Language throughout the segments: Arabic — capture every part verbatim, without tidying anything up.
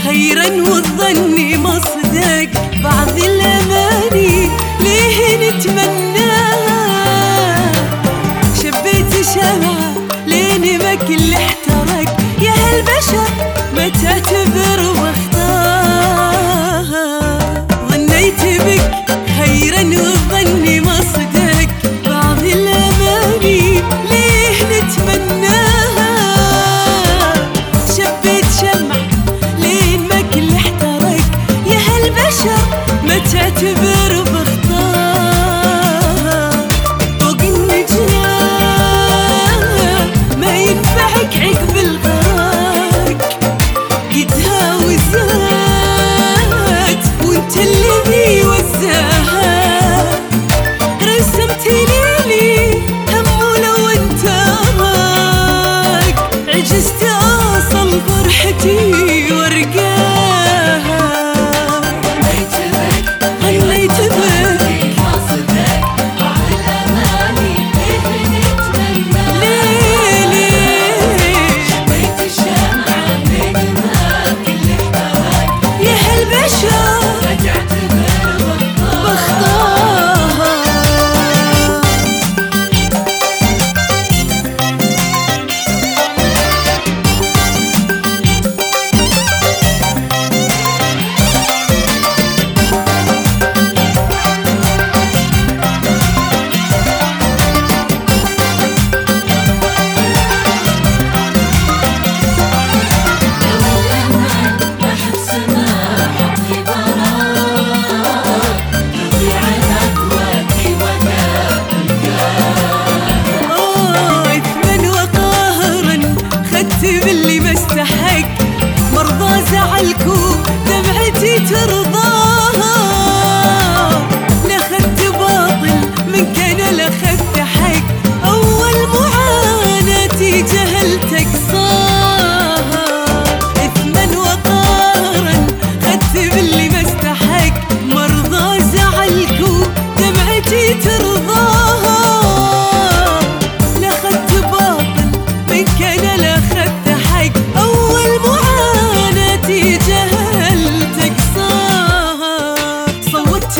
خيرا والظن مصدق، بعض الأماني ليه نتمناها، شبيت شمعة لين ما كل احترق، يا هالبشر ما تعتبر واختارها، ظنيت بك خيرا والظن مصدق، بعض الأماني ليه نتمناها، شبيت شمعة لين ما كل احترق، يا هالبشر ما تعتبر باختارها، فوق النجاة ما ينفعك عقب الغرق، قدها وزات وانت الذي وزاها، رسمت ليلي هم ولو انت راك، عجزت اصل فرحتي وارقاها، غنيت بك مصدق، بعض الأماني ليه نتمنى، ليش شبيت الشمعة لين ما كل احترق، يا هالبشر ما تعتبر بخطاها. باللي ما استحق، مرضى زعلكوا دمعتي ترضاها، لا خدت باطل من كان لا خدت حق، أول معاناتي جهلتك صاها، إثما وقارا خدت باللي ما استحق، مرضى زعلكوا دمعتي ترضاها، لا خدت باطل من كان لا خدت حق، أول معاناتي جهلتك صار، صوتت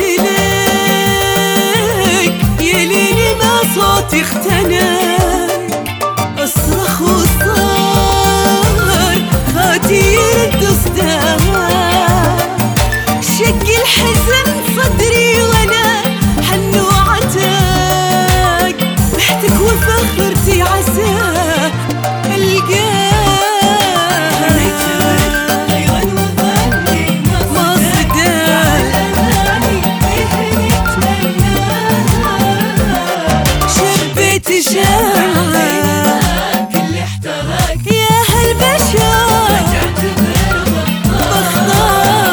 لك يا ليلي ما صوتي اختنق، أصرخ وصار خاتي يرد صداها، شق الحزن صدري وأنا حن وعتاق، ضحتك وفخرتي عساه ألقاها، خيرا وظني مصدق، الأماني ليه نتمنى، شبيت شمعة كل احترق، يا هالبشر تعتبر بخطاها.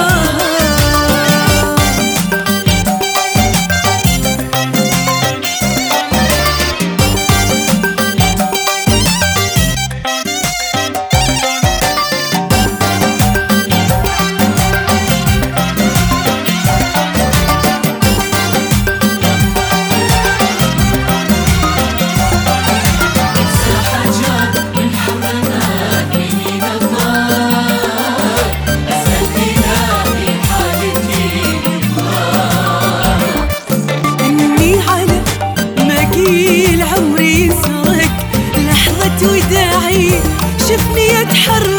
عمري سرق لحظة وداعي، شفني اتحرك